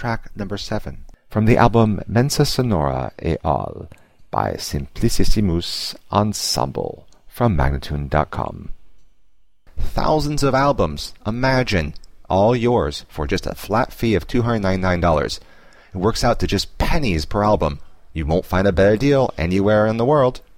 track number 7, from the album Mensa Sonora et al. By Simplicissimus Ensemble from Magnatune.com. Thousands of albums, imagine, all yours for just a flat fee of $299. It works out to just pennies per album. You won't find a better deal anywhere in the world.